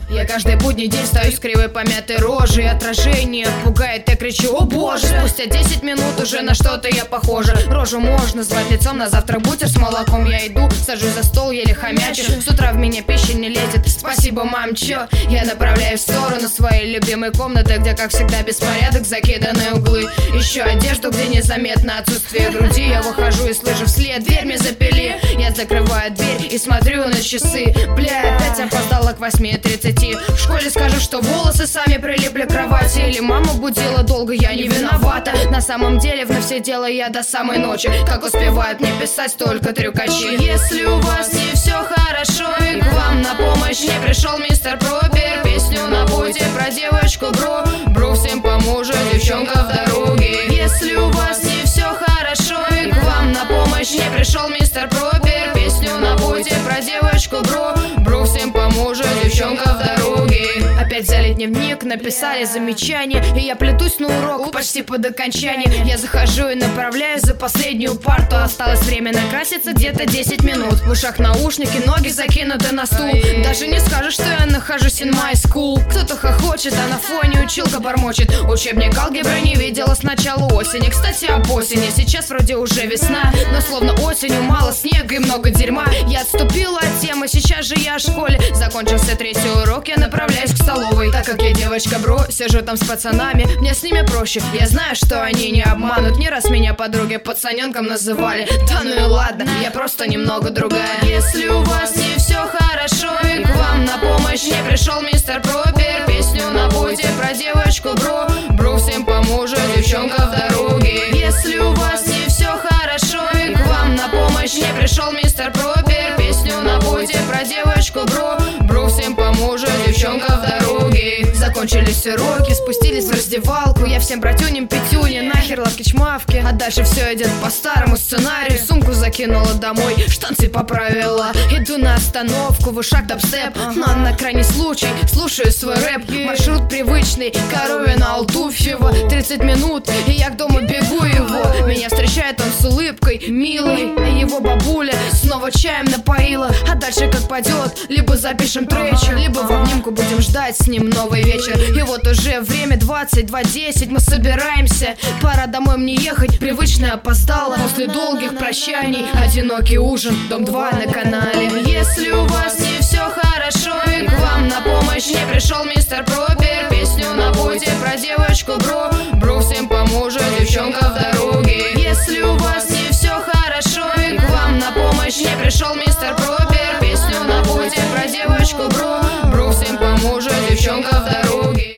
Я каждый будний день стою с кривой помятой рожей. Отражение пугает, я кричу: о боже! Спустя 10 минут уже на что-то я похожа. Рожу можно звать лицом, на завтрак бутер с молоком. Я иду, сажусь за стол, еле хомячу. С утра в меня пища не лезет. Спасибо, мам, чё? Я направляюсь в сторону своей любимой комнаты, где, как всегда, беспорядок, закиданные углы. Ищу одежду, где незаметно отсутствие груди. Я выхожу и слышу вслед: дверь мне запили. Я закрываю дверь и смотрю на часы. Бля, опять опоздала к 8:30. В школе скажут, что волосы сами прилипли к кровати. Или мама будила долго, я не виновата. На самом деле вновь все дело я до самой ночи. Как успевают мне писать только трюкачи. Если у вас не все хорошо и к вам на помощь не пришел мистер Пропер, песню напойте про девочку Бро. Бро всем поможет, девчонка в дороге. Если у вас не все хорошо и к вам на помощь не пришел мистер Пропер, песню напойте про девочку Бро. Бро всем поможет, девчонка в дороге. Опять взяли дневник, написали замечания, и я плетусь на урок почти под окончание. Я захожу и направляюсь за последнюю парту. Осталось время накраситься, где-то 10 минут. В ушах наушники, ноги закинуты на стул. Даже не скажешь, что я нахожусь in my school. Кто-то хохочет, а на фоне училка бормочет: учебник алгебры не видела с начала осени. Кстати, об осени, сейчас вроде уже весна, но словно осенью мало снега и много дерьма. Я отступила от темы, сейчас же я в школе. Закончился 3-й урок, я направляюсь к столовой. Так как я девочка Бро, сижу там с пацанами, мне с ними проще. Я знаю, что они не обманут. Не раз меня подруги пацаненком называли. Да ну и ладно, я просто немного другая. Если у вас не все хорошо и к вам на помощь не пришел мистер Пропер, песню напойте про девочку Бро. Бро всем поможет, девчонка в дороге. Если у вас не все хорошо и к вам на помощь не пришел мистер Пропер, песню напойте про девочку Бро. Бро всем поможет, девчонка в дороге. Закончились уроки, спустились в раздевалку. Я всем братюням пятюни, нахер лавки-чмавки. А дальше все идет по старому сценарию. Сумку закинула домой, штанцы поправила. Иду на остановку, в ушах дабстеп, но на крайний случай слушаю свой рэп. Маршрут привычный, Коровина, Алтуфьево. 30 минут, и я к дому бегу его. Меня встречает он с улыбкой, милый. Его бабуля снова чаем напоила. А дальше как пойдет, либо запишем тречер, либо в обнимку будем ждать с ним новый вечер. И вот уже время 22:10, мы собираемся. Пора домой мне ехать, привычно опоздала. После долгих прощаний, одинокий ужин, Дом 2 на канале. Если у вас не все хорошо и к вам на помощь